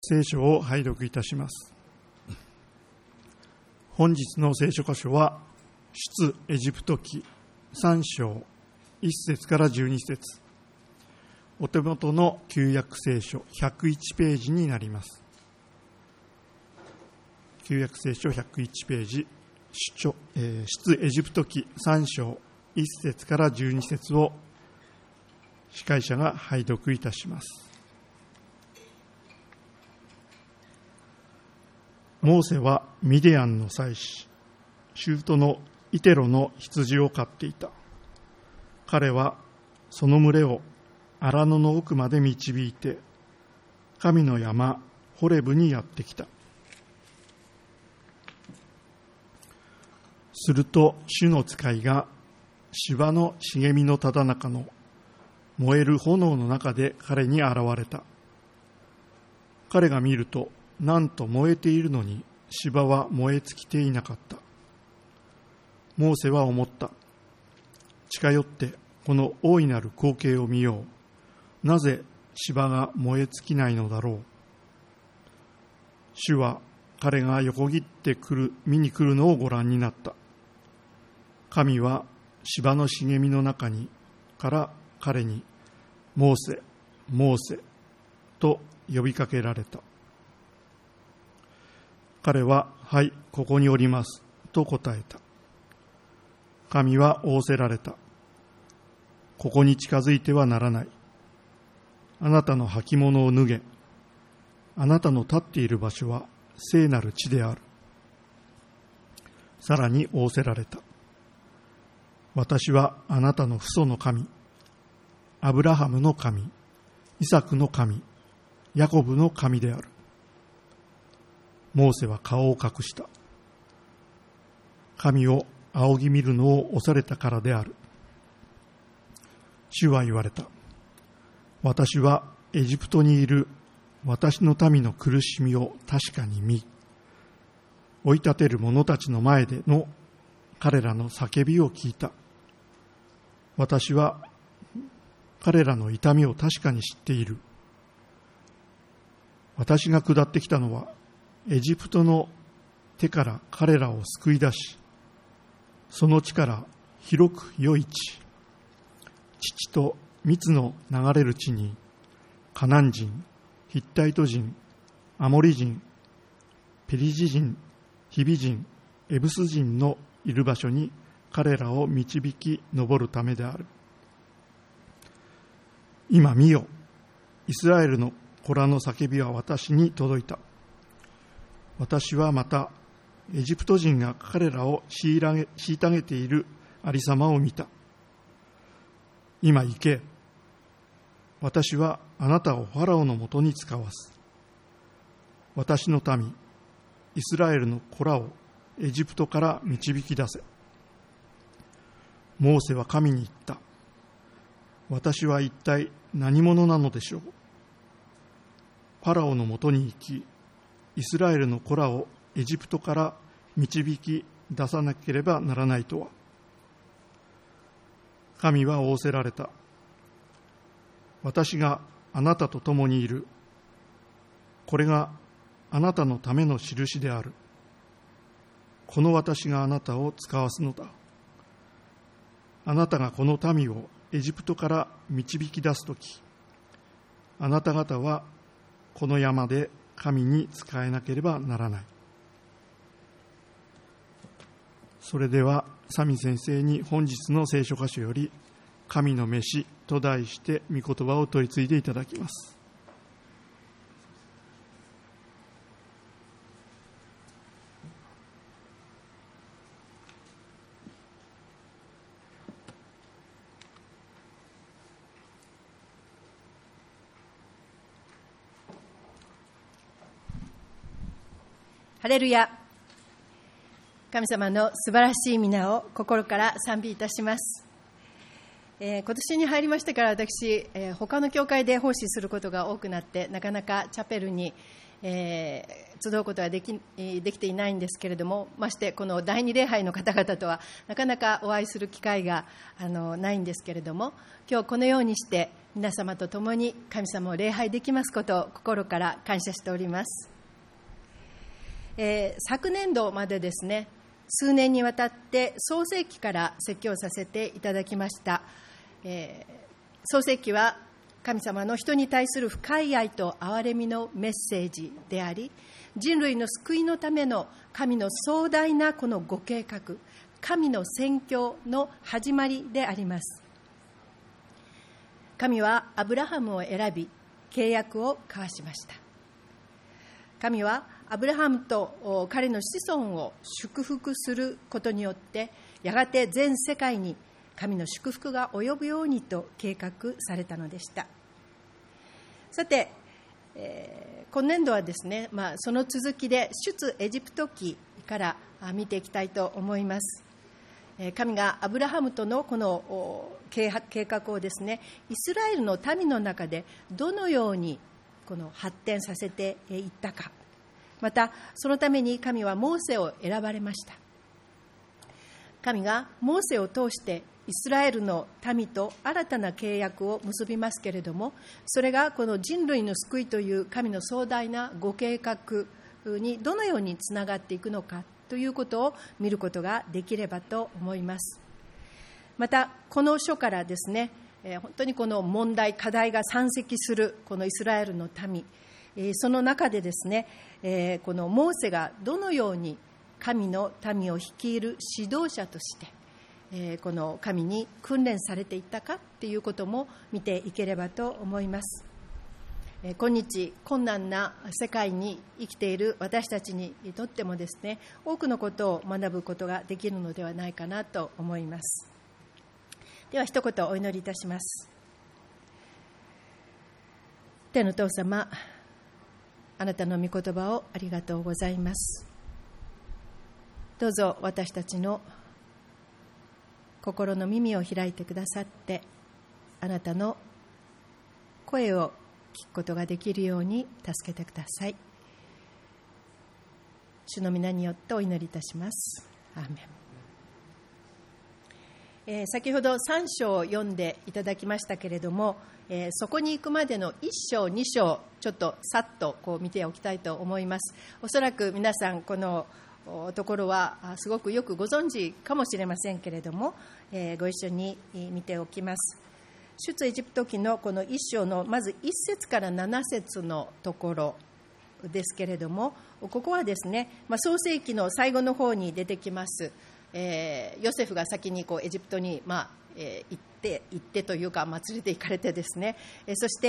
聖書を拝読いたします。本日の聖書箇所は出エジプト記3章1節から12節、お手元の旧約聖書101ページになります。旧約聖書101ページ、出エジプト記3章1節から12節を司会者が拝読いたします。モーセはミディアンの妻子、舅のイテロの羊を飼っていた。彼はその群れを荒野の奥まで導いて、神の山ホレブにやってきた。すると主の使いが芝の茂みのただ中の燃える炎の中で彼に現れた。彼が見ると、なんと燃えているのに芝は燃え尽きていなかった。モーセは思った。近寄ってこの大いなる光景を見よう。なぜ芝が燃え尽きないのだろう。主は彼が横切って見に来るのをご覧になった。神は芝の茂みの中から彼に、モーセ、モーセと呼びかけられた。彼は、はい、ここにおりますと答えた。神は仰せられた。ここに近づいてはならない。あなたの履物を脱げ。あなたの立っている場所は聖なる地である。さらに仰せられた。私はあなたの父祖の神、アブラハムの神、イサクの神、ヤコブの神である。モーセは顔を隠した。神を仰ぎ見るのを恐れたからである。主は言われた。私はエジプトにいる私の民の苦しみを確かに見、追い立てる者たちの前での彼らの叫びを聞いた。私は彼らの痛みを確かに知っている。私が下ってきたのはエジプトの手から彼らを救い出し、その地から広く良い地、乳と蜜の流れる地に、カナン人、ヒッタイト人、アモリ人、ペリジ人、ヒビ人、エブス人のいる場所に彼らを導き上るためである。今見よ、イスラエルの子らの叫びは私に届いた。私はまたエジプト人が彼らを虐げているありさまを見た。今行け。私はあなたをファラオのもとに使わす。私の民、イスラエルの子らをエジプトから導き出せ。モーセは神に言った。私は一体何者なのでしょう。ファラオのもとに行き、イスラエルの子らをエジプトから導き出さなければならないとは。神は仰せられた。私があなたと共にいる。これがあなたのための印である。この私があなたを使わすのだ。あなたがこの民をエジプトから導き出すとき、あなた方はこの山で神に仕えなければならない。それではサミ先生に本日の聖書箇所より神の召しと題して御言葉を取り次いでいただきます。 ハレルヤ。神様の素晴らしい皆を心から賛美いたします。今年に入りましてから私、他の教会で奉仕することが多くなって、なかなかチャペルに、 集うことはできていないんですけれども、ましてこの第二礼拝の方々とはなかなかお会いする機会がないんですけれども、今日このようにして皆様と共に神様を礼拝できますことを心から感謝しております。昨年度までですね、数年にわたって創世記から説教させていただきました。創世記は神様の人に対する深い愛と憐れみのメッセージであり、人類の救いのための神の壮大なこのご計画、神の宣教の始まりであります。神はアブラハムを選び、契約を交わしました。神はアブラハムと彼の子孫を祝福することによって、やがて全世界に神の祝福が及ぶようにと計画されたのでした。さて、今年度はですね、その続きで出エジプト記から見ていきたいと思います。神がアブラハムとのこの計画をですね、イスラエルの民の中でどのようにこの発展させていったか、またそのために神はモーセを選ばれました。神がモーセを通してイスラエルの民と新たな契約を結びますけれども、それがこの人類の救いという神の壮大なご計画にどのようにつながっていくのかということを見ることができればと思います。またこの書からですね、本当にこの問題課題が山積するこのイスラエルの民、その中でですね、このモーセがどのように神の民を率いる指導者としてこの神に訓練されていったかということも見ていければと思います。今日困難な世界に生きている私たちにとってもですね、多くのことを学ぶことができるのではないかなと思います。では一言お祈りいたします。天の父様、あなたの御言葉をありがとうございます。どうぞ私たちの心の耳を開いてくださって、あなたの声を聞くことができるように助けてください。主の皆によってお祈りいたします。アーメン。先ほど3章を読んでいただきましたけれども、そこに行くまでの1章2章ちょっとさっと見ておきたいと思います。おそらく皆さんこのところはすごくよくご存知かもしれませんけれども、ご一緒に見ておきます。出エジプト記のこの1章のまず1節から7節のところですけれども、ここはですね、創世記の最後の方に出てきます、ヨセフが先にエジプトに行ってというか、連れて行かれてですね、そして、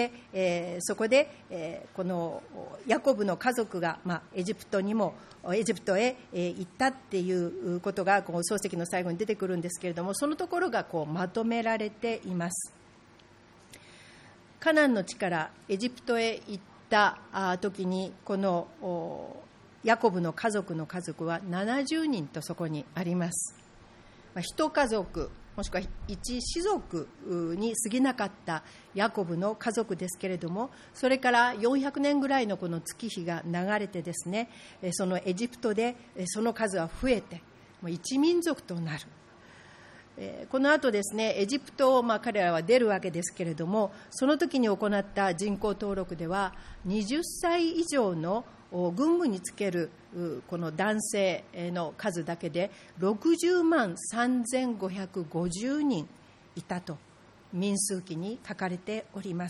そこで、このヤコブの家族が、エジプトへ行ったっていうことがこの創世記の最後に出てくるんですけれども、そのところがまとめられています。カナンの地からエジプトへ行った時に、このヤコブの家族の数は70人とそこにあります。一家族もしくは一氏族に過ぎなかったヤコブの家族ですけれども、それから400年ぐらいのこの月日が流れてですね、そのエジプトでその数は増えて一民族となる。この後ですね、エジプトを彼らは出るわけですけれども、その時に行った人口登録では20歳以上の軍務につけるこの男性の数だけで60万3550人いたと民数記に書かれております。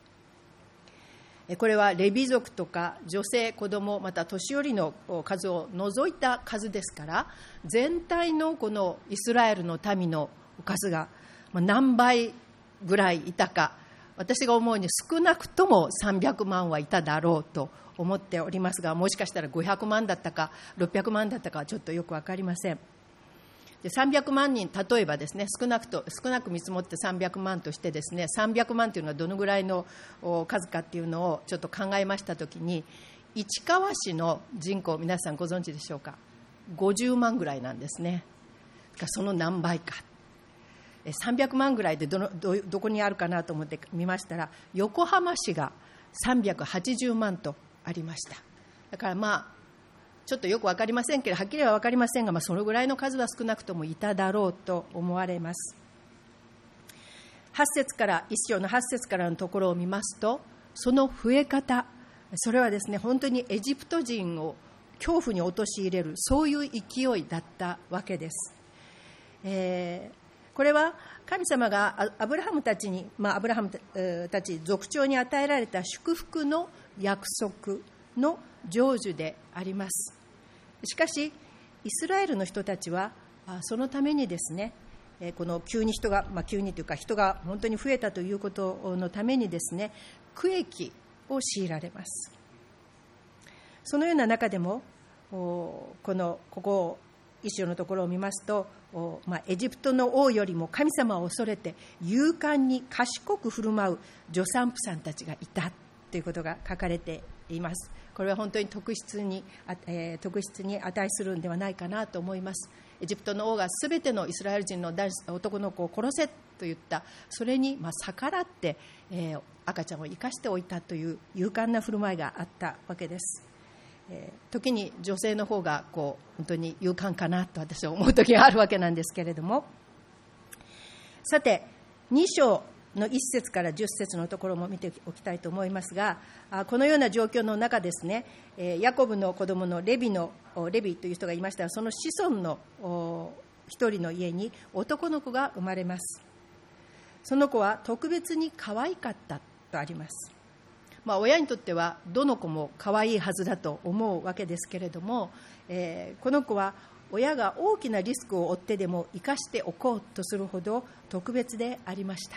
これはレビ族とか女性、子供、また年寄りの数を除いた数ですから、全体のこのイスラエルの民の数が何倍ぐらいいたか、私が思うに少なくとも300万はいただろうと思っておりますが、もしかしたら500万だったか600万だったかはちょっとよく分かりません。で300万人、例えばですね、少なく見積もって300万としてですね、300万というのはどのぐらいの数かっていうのをちょっと考えましたときに、市川市の人口、皆さんご存知でしょうか。50万ぐらいなんですね。その何倍か。300万ぐらいでどこにあるかなと思って見ましたら、横浜市が380万とありました。だからちょっとよく分かりませんけど、はっきりは分かりませんが、そのぐらいの数は少なくともいただろうと思われます。8節から1章の8節からのところを見ますと、その増え方、それはですね、本当にエジプト人を恐怖に陥れる、そういう勢いだったわけです。これは神様がアブラハムたちに、アブラハムたち族長に与えられた祝福の約束の成就であります。しかしイスラエルの人たちはそのためにですね、この急に人が本当に増えたということのためにですね、苦役を強いられます。そのような中でもここ一章のところを見ますと、エジプトの王よりも神様を恐れて勇敢に賢く振る舞う助産婦さんたちがいたということが書かれています。これは本当に特筆に値するんではないかなと思います。エジプトの王がすべてのイスラエル人の男の子を殺せと言った、それに逆らって、赤ちゃんを生かしておいたという勇敢な振る舞いがあったわけです。時に女性の方が本当に勇敢かなと私は思う時があるわけなんですけれども、さて2章の1節から10節のところも見ておきたいと思いますが、このような状況の中ですね、ヤコブの子供のレビという人がいましたが、その子孫の一人の家に男の子が生まれます。その子は特別に可愛かったとあります。親にとってはどの子も可愛いはずだと思うわけですけれども、この子は親が大きなリスクを負ってでも生かしておこうとするほど特別でありました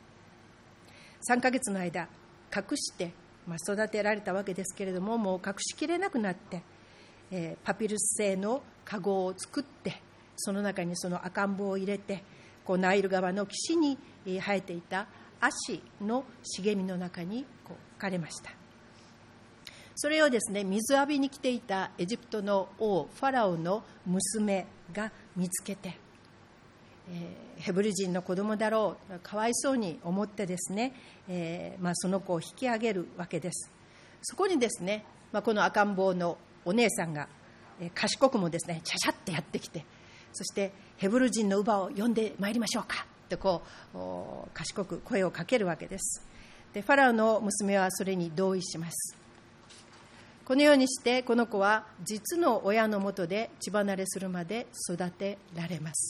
。3ヶ月の間隠して育てられたわけですけれども、もう隠しきれなくなって、パピルス製のカゴを作って、その中にその赤ん坊を入れて、ナイル川の岸に生えていた葦の茂みの中に置かれました。それをですね、水浴びに来ていたエジプトの王ファラオの娘が見つけて、ヘブル人の子供だろう、かわいそうに思ってですね、その子を引き上げるわけです。そこにですね、この赤ん坊のお姉さんが賢くもですね、ちゃちゃってやってきて、そしてヘブル人の乳母を呼んでまいりましょうかと賢く声をかけるわけです。でファラオの娘はそれに同意します。このようにしてこの子は実の親のもとで血離れするまで育てられます。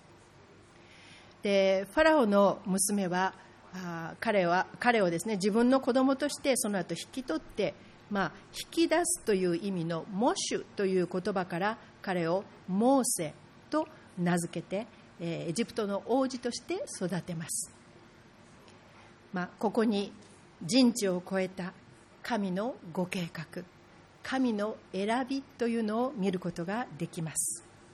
でファラオの娘は彼をですね、自分の子供としてその後引き取って、引き出すという意味のモシュという言葉から彼をモーセと名付けて、エジプトの王子として育てます。ここに人知を超えた神のご計画、神の選びというのを見ることができます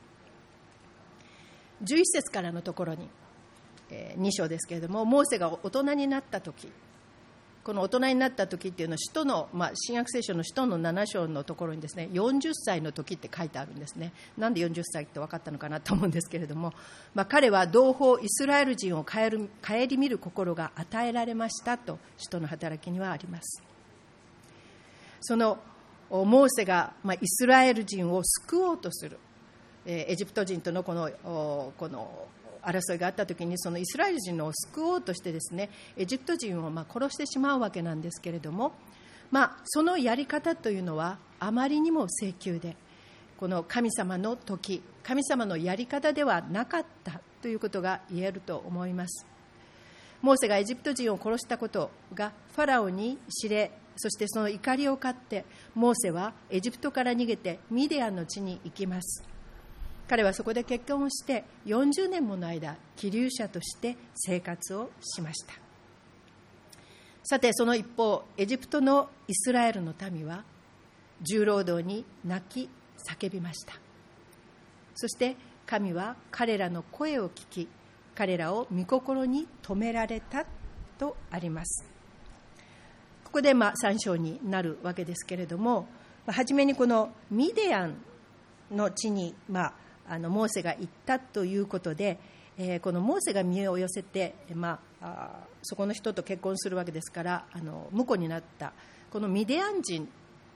。11節からのところに、2章ですけれども、モーセが大人になった時、この大人になった時っていうのは使徒の、新約聖書の使徒の7章のところにですね、40歳の時って書いてあるんですね。なんで40歳って分かったのかなと思うんですけれども、彼は同胞イスラエル人を顧みる心が与えられましたと使徒の働きにはあります。そのモーセがイスラエル人を救おうとする、エジプト人とのこの争いがあったときに、そのイスラエル人を救おうとしてですね、エジプト人を殺してしまうわけなんですけれども、そのやり方というのはあまりにも性急で、この神様の時、神様のやり方ではなかったということが言えると思います。モーセがエジプト人を殺したことがファラオに知れ、そしてその怒りを買ってモーセはエジプトから逃げてミディアンの地に行きます。彼はそこで結婚をして40年もの間寄留者として生活をしました。さてその一方、エジプトのイスラエルの民は重労働に泣き叫びました。そして神は彼らの声を聞き、彼らを御心に止められたとあります。ここで3章になるわけですけれども、はじめにこのミディアンの地にモーセが行ったということで、このモーセが身を寄せて、そこの人と結婚するわけですから、婿になったこのミディアン人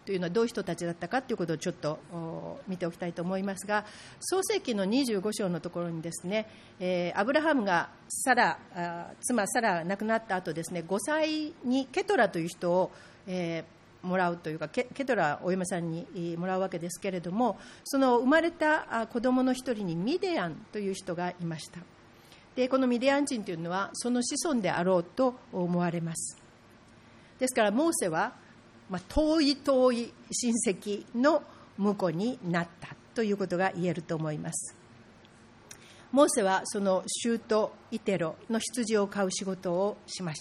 というのはどういう人たちだったかということをちょっと見ておきたいと思いますが、創世記の25章のところにですね、アブラハムが妻サラが亡くなった後ですね、5歳にケトラという人を、もらうというか、ケトラお嫁さんにもらうわけですけれども、その生まれた子供の一人にミディアンという人がいました。でこのミディアン人というのはその子孫であろうと思われます。ですからモーセは、遠い親戚の婿になったということが言えると思います。モーセはその舅イテロの羊を飼う仕事をしました。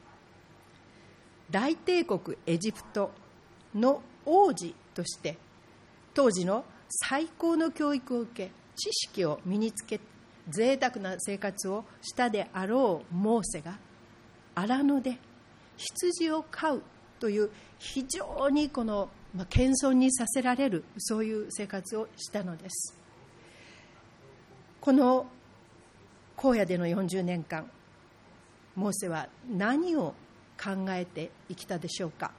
大帝国エジプトの王子として当時の最高の教育を受け、知識を身につけ、贅沢な生活をしたであろうモーセが荒野で羊を飼うという非常に謙遜にさせられる、そういう生活をしたのです。この荒野での40年間、モーセは何を考えて生きたでしょうか。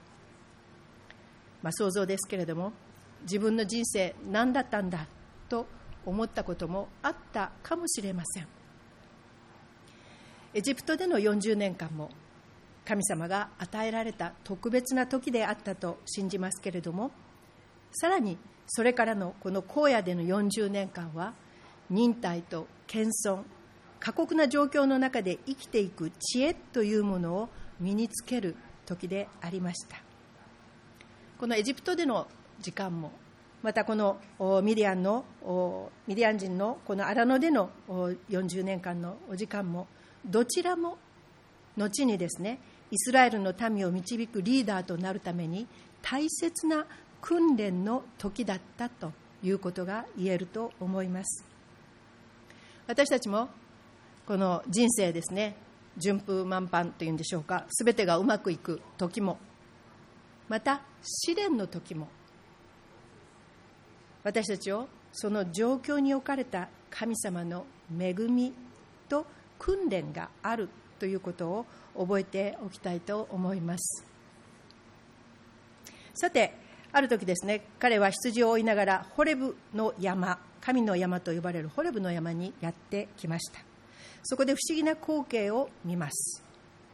想像ですけれども、自分の人生何だったんだと思ったこともあったかもしれません。エジプトでの40年間も神様が与えられた特別な時であったと信じますけれども、さらにそれからのこの荒野での40年間は忍耐と謙遜、過酷な状況の中で生きていく知恵というものを身につける時でありました。このエジプトでの時間も、またこのミディアン人のこの荒野での40年間のお時間も、どちらも後にですね、イスラエルの民を導くリーダーとなるために大切な訓練の時だったということが言えると思います。私たちもこの人生ですね、順風満帆というんでしょうか、すべてがうまくいく時も、また試練の時も、私たちをその状況に置かれた神様の恵みと訓練があるということを覚えておきたいと思います。さて、ある時ですね、彼は羊を追いながらホレブの山、神の山と呼ばれるホレブの山にやってきました。そこで不思議な光景を見ます。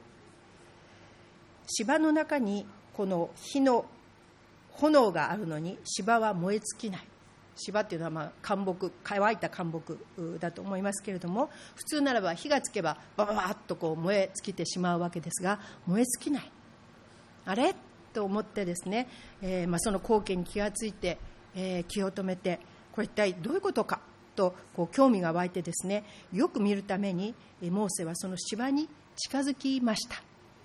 芝の中にこの火の炎があるのに芝は燃え尽きない。芝っていうのは乾木、乾いた乾木だと思いますけれども、普通ならば火がつけばバババッと燃え尽きてしまうわけですが、燃え尽きない。あれと思ってですね、その光景に気がついて、気を止めて、これ一体どういうことかと興味が湧いてですね、よく見るためにモーセはその芝に近づきました。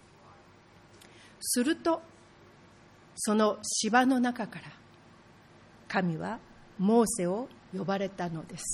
するとその芝の中から神はモーセを呼ばれたのです。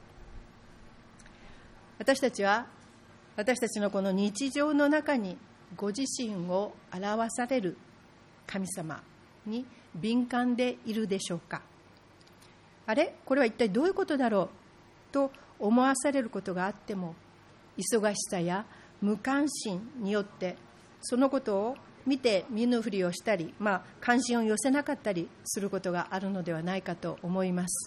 私たちは私たちのこの日常の中にご自身を表される神様に敏感でいるでしょうか。あれ、これは一体どういうことだろうと思わされることがあっても、忙しさや無関心によってそのことを見て見ぬふりをしたり、関心を寄せなかったりすることがあるのではないかと思います。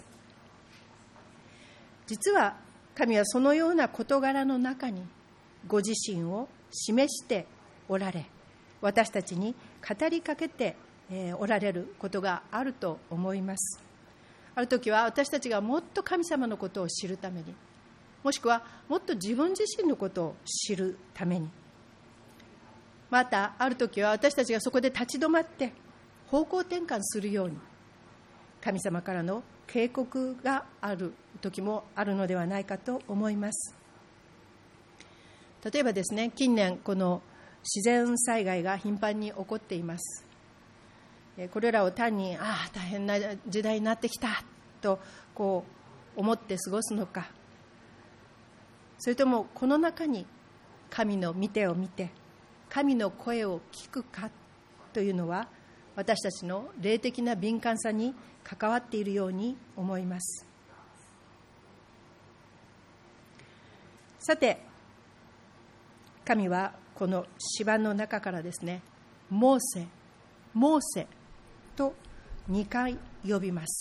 実は神はそのような事柄の中にご自身を示しておられ、私たちに語りかけておられることがあると思います。ある時は私たちがもっと神様のことを知るために、もしくはもっと自分自身のことを知るために、またある時は私たちがそこで立ち止まって方向転換するように神様からの警告がある時もあるのではないかと思います。例えばですね、近年この自然災害が頻繁に起こっています。これらを単に大変な時代になってきたと思って過ごすのか、それともこの中に神の御手を見て神の声を聞くかというのは、私たちの霊的な敏感さに関わっているように思います。さて、神はこの芝の中からですね、モーセ、モーセと2回呼びます。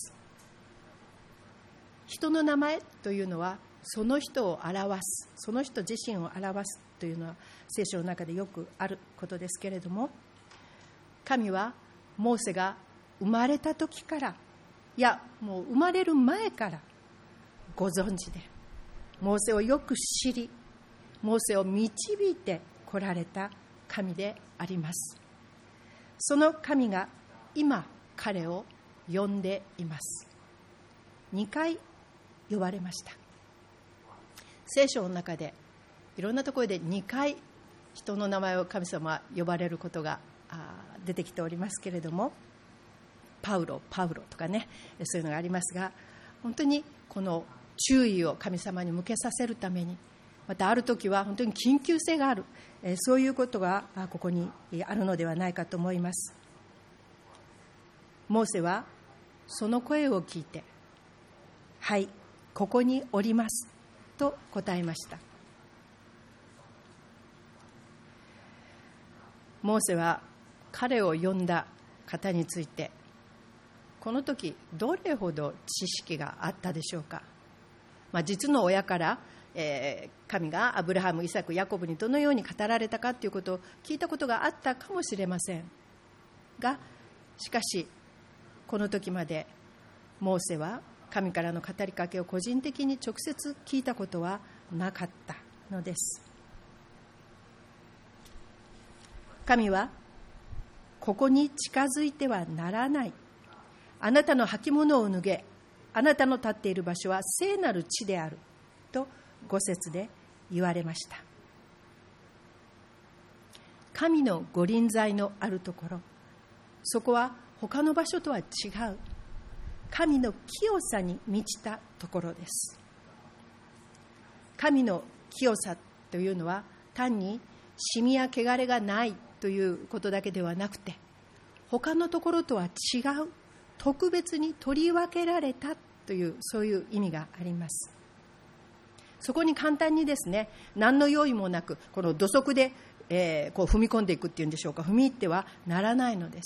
人の名前というのはその人を表す、その人自身を表すというのは聖書の中でよくあることですけれども、神はモーセが生まれた時から、いやもう生まれる前からご存知で、モーセをよく知り、モーセを導いて来られた神であります。その神が今彼を呼んでいます。2回呼ばれました。聖書の中でいろんなところで2回人の名前を神様は呼ばれることが出てきておりますけれども、パウロとかね、そういうのがありますが、本当にこの注意を神様に向けさせるために、またある時は本当に緊急性がある、そういうことがここにあるのではないかと思います。モーセはその声を聞いて、はい、ここにおりますと答えました。モーセは彼を呼んだ方について、この時どれほど知識があったでしょうか。実の親から、神がアブラハム、イサク、ヤコブにどのように語られたかということを聞いたことがあったかもしれませんが、しかしこの時までモーセは神からの語りかけを個人的に直接聞いたことはなかったのです。神は、ここに近づいてはならない、あなたの履物を脱げ、あなたの立っている場所は聖なる地であると5節で言われました。神の御臨在のあるところ、そこは他の場所とは違う神の清さに満ちたところです。神の清さというのは単にシミや汚れがないということだけではなくて、他のところとは違う特別に取り分けられたという、そういう意味があります。そこに簡単にですね、何の用意もなくこの土足で、こう踏み込んでいくっていうんでしょうか、踏み入ってはならないのです。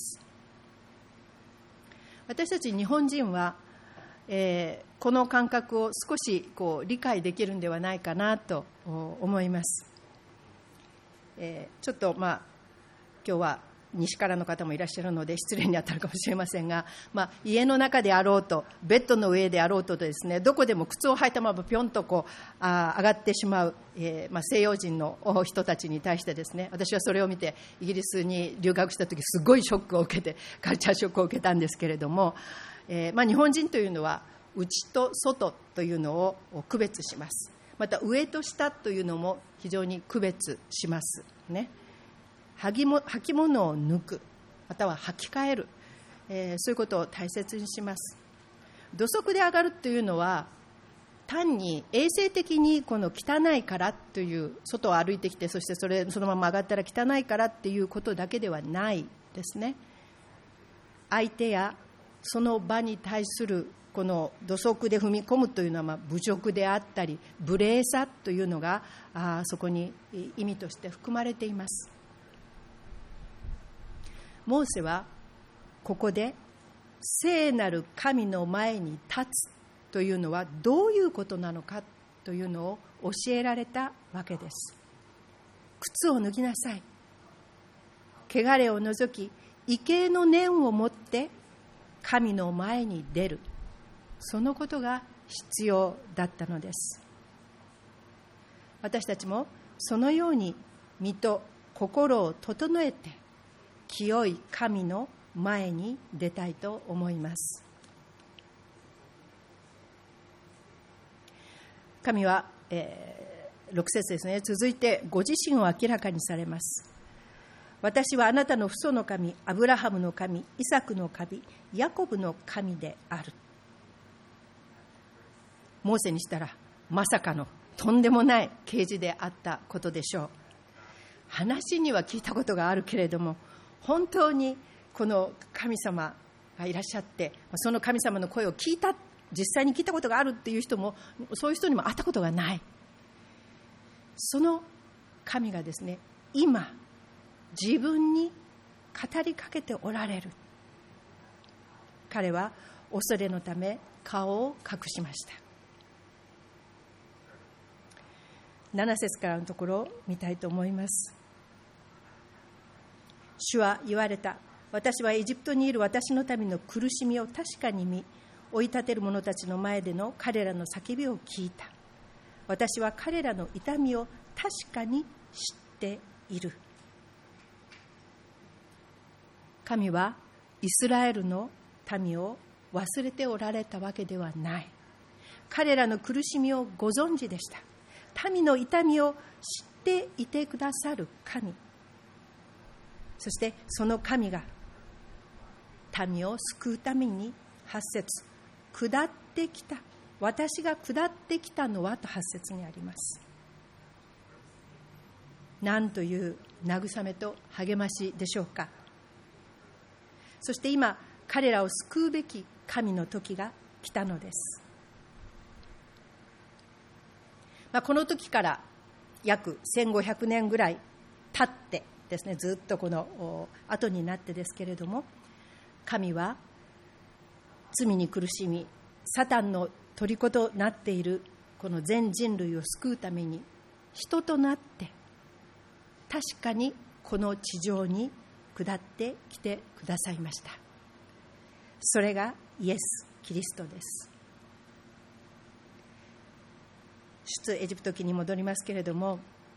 私たち日本人は、この感覚を少しこう理解できるんではないかなと思います。ちょっと今日は西からの方もいらっしゃるので失礼に当たるかもしれませんが、家の中であろうとベッドの上であろうとですね、どこでも靴を履いたままぴょんとこう上がってしまう、西洋人の人たちに対してですね、私はそれを見てイギリスに留学した時すごいショックを受けて、カルチャーショックを受けたんですけれども、日本人というのは内と外というのを区別します。また上と下というのも非常に区別しますね。履き物を脱く、または履き替える、そういうことを大切にします。土足で上がるというのは単に衛生的にこの汚いからという、外を歩いてきてそしてそのまま上がったら汚いからっていうことだけではないですね。相手やその場に対するこの土足で踏み込むというのは侮辱であったり無礼さというのがそこに意味として含まれています。モーセはここで聖なる神の前に立つというのはどういうことなのかというのを教えられたわけです。靴を脱ぎなさい、汚れを除き畏敬の念を持って神の前に出る、そのことが必要だったのです。私たちもそのように身と心を整えて清い神の前に出たいと思います。神は、6節ですね、続いてご自身を明らかにされます。私はあなたの父祖の神、アブラハムの神、イサクの神、ヤコブの神である。モーセにしたらまさかのとんでもない啓示であったことでしょう。話には聞いたことがあるけれども、本当にこの神様がいらっしゃって、その神様の声を聞いた、実際に聞いたことがあるっていう人も、そういう人にも会ったことがない。その神がですね、今自分に語りかけておられる。 彼は恐れのため顔を隠しました。7節からのところを見たいと思います。主は言われた。私はエジプトにいる私の民の苦しみを確かに見、追い立てる者たちの前での彼らの叫びを聞いた。私は彼らの痛みを確かに知っている。神はイスラエルの民を忘れておられたわけではない。彼らの苦しみをご存知でした。民の痛みを知っていてくださる神、そしてその神が民を救うために8節、下ってきた、私が下ってきたのはと8節にあります。なんという慰めと励ましでしょうか。そして今彼らを救うべき神の時が来たのです。この時から約1500年ぐらい経ってですね、ずっとこの後になってですけれども、神は罪に苦しみサタンの虜となっているこの全人類を救うために人となって確かにこの地上に下ってきてくださいました。それがイエス・キリストです。出エジプト記に戻りますけれども、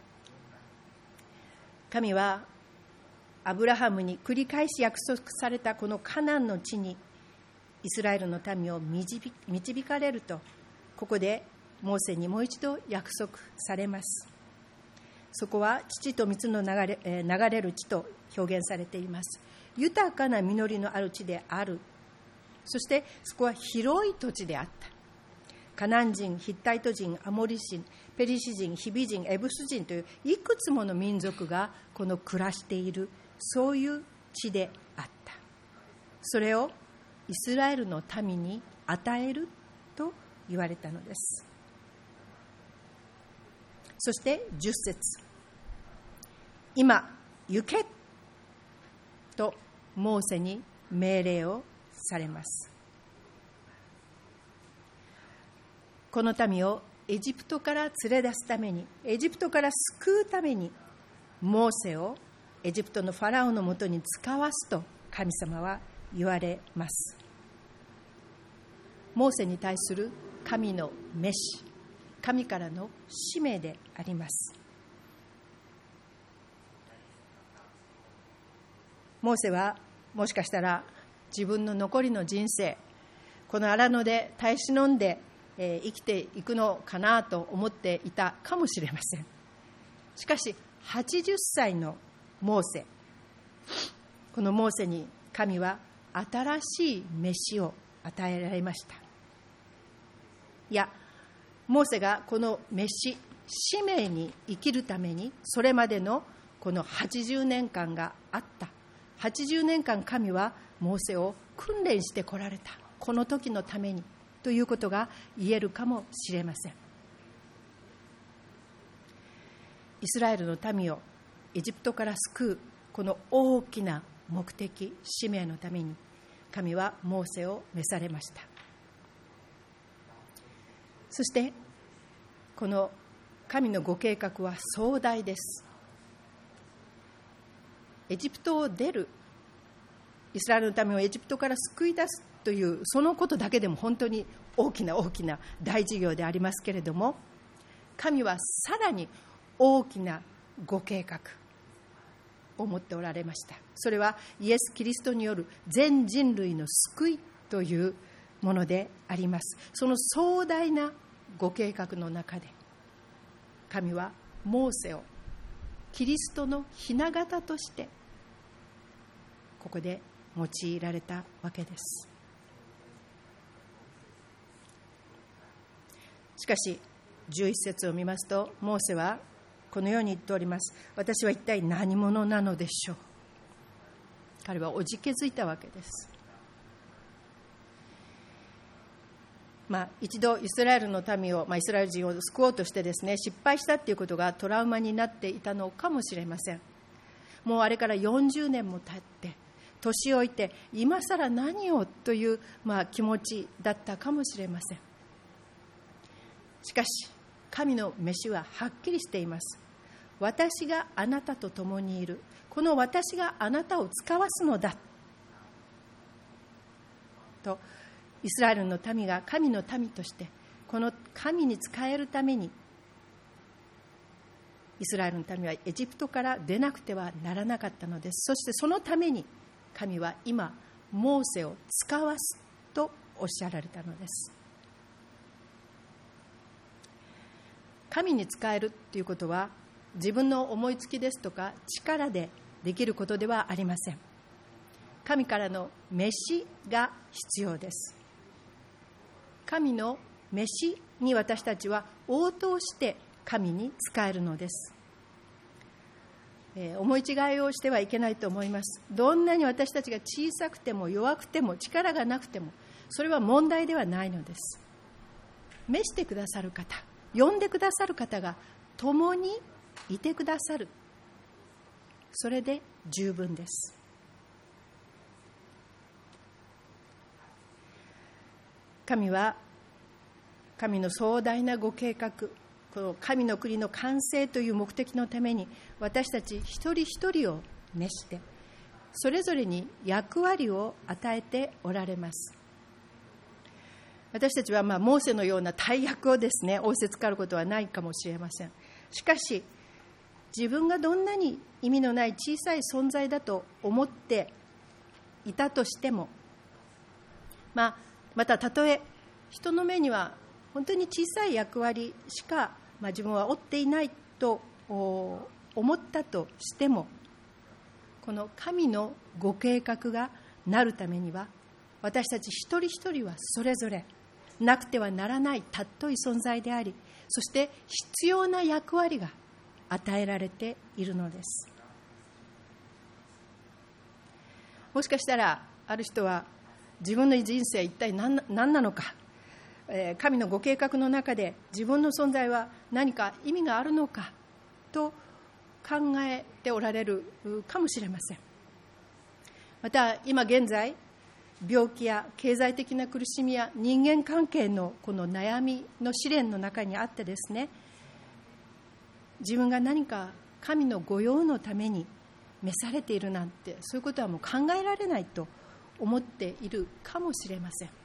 神はアブラハムに繰り返し約束されたこのカナンの地にイスラエルの民を導かれると、ここでモーセにもう一度約束されます。そこは乳と蜜の流れる地と表現されています。豊かな実りのある地である。そしてそこは広い土地であった。カナン人、ヒッタイト人、アモリ人、ペリシ人、ヒビ人、エブス人といういくつもの民族がこの暮らしている、そういう地であった。それをイスラエルの民に与えると言われたのです。そして10節、今行けとモーセに命令をされます。この民をエジプトから連れ出すために、エジプトから救うために、モーセをエジプトのファラオのもとに使わすと神様は言われます。モーセに対する神の召し、神からの使命であります。モーセはもしかしたら自分の残りの人生、この荒野で耐え忍んで生きていくのかなと思っていたかもしれません。しかし80歳のモーセ、このモーセに神は新しい飯を与えられました。いや、モーセがこの飯、使命に生きるためにそれまでのこの80年間があった。80年間神はモーセを訓練してこられた、この時のためにということが言えるかもしれません。イスラエルの民をエジプトから救うこの大きな目的、使命のために神はモーセを召されました。そしてこの神のご計画は壮大です。エジプトを出る、イスラエルの民をエジプトから救い出すというそのことだけでも本当に大きな大事業でありますけれども、神はさらに大きなご計画を持っておられました。それはイエス・キリストによる全人類の救いというものであります。その壮大なご計画の中で神はモーセをキリストの雛形としてここで用いられたわけです。しかし11節を見ますと、モーセはこのように言っております。私は一体何者なのでしょう。彼はおじけづいたわけです。一度イスラエルの民を、イスラエル人を救おうとしてですね、失敗したということがトラウマになっていたのかもしれません。もうあれから40年も経って、 年老いて今さら何をという、気持ちだったかもしれません。しかし神の召しははっきりしています。私があなたと共にいる。この私があなたを使わすのだと、イスラエルの民が神の民としてこの神に仕えるために、イスラエルの民はエジプトから出なくてはならなかったのです。そしてそのために神は今モーセを使わすとおっしゃられたのです。神に仕えるということは自分の思いつきですとか力でできることではありません。神からの召しが必要です。神の召しに私たちは応答して神に仕えるのです。思い違いをしてはいけないと思います。どんなに私たちが小さくても弱くても力がなくてもそれは問題ではないのです。召してくださる方、呼んでくださる方が共にいてくださる、それで十分です。神は神の壮大なご計画、この神の国の完成という目的のために私たち一人一人を召してそれぞれに役割を与えておられます。私たちはモーセのような大役をですね仰せつかることはないかもしれません。しかし自分がどんなに意味のない小さい存在だと思っていたとしても、またたとえ人の目には本当に小さい役割しか、自分は負っていないと思ったとしても、この神のご計画がなるためには私たち一人一人はそれぞれなくてはならない尊い存在であり、そして必要な役割が与えられているのです。もしかしたらある人は自分の人生は一体何なのか、神のご計画の中で自分の存在は何か意味があるのかと考えておられるかもしれません。また今現在病気や経済的な苦しみや人間関係のこの悩みの試練の中にあってですね、自分が何か神の御用のために召されているなんて、そういうことはもう考えられないと思っているかもしれません。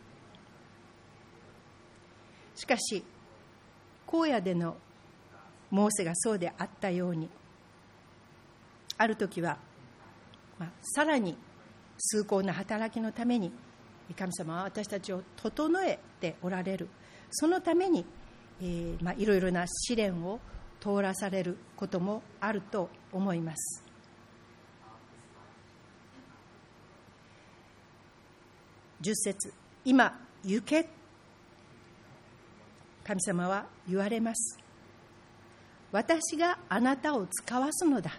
しかし荒野でのモーセがそうであったように、ある時は、さらに崇高な働きのために神様は私たちを整えておられる。そのために、いろいろな試練を通らされることもあると思います。10節、今行け、神様は言われます。私があなたを使わすのだ。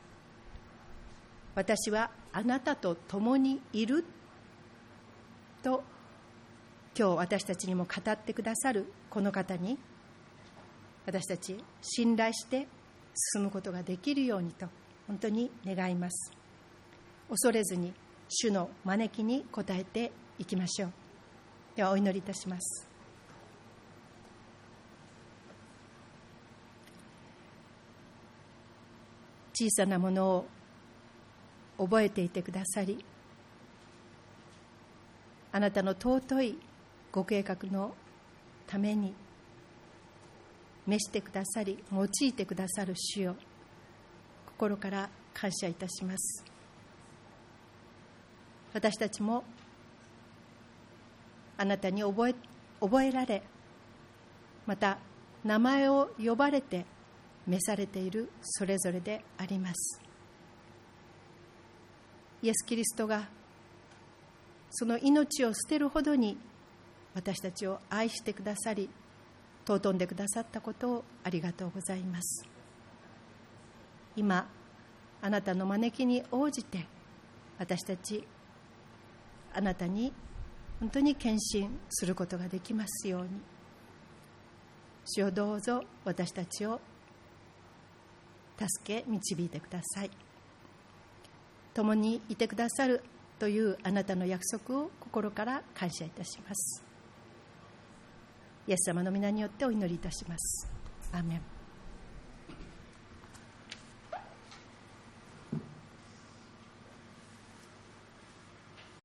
私はあなたと共にいると、今日私たちにも語ってくださるこの方に私たち信頼して進むことができるようにと本当に願います。恐れずに主の招きに応えていきましょう。ではお祈りいたします。小さなものを覚えていてくださり、あなたの尊いご計画のために召してくださり用いてくださる主よ、心から感謝いたします。私たちもあなたに覚えられ、また名前を呼ばれて召されているそれぞれであります。イエス・キリストがその命を捨てるほどに私たちを愛してくださり尊んでくださったことをありがとうございます。今あなたの招きに応じて私たちあなたに本当に献身することができますように、主よどうぞ私たちを助け導いてください。共にいてくださるというあなたの約束を心から感謝いたします。イエス様の皆によってお祈りいたします。アーメン。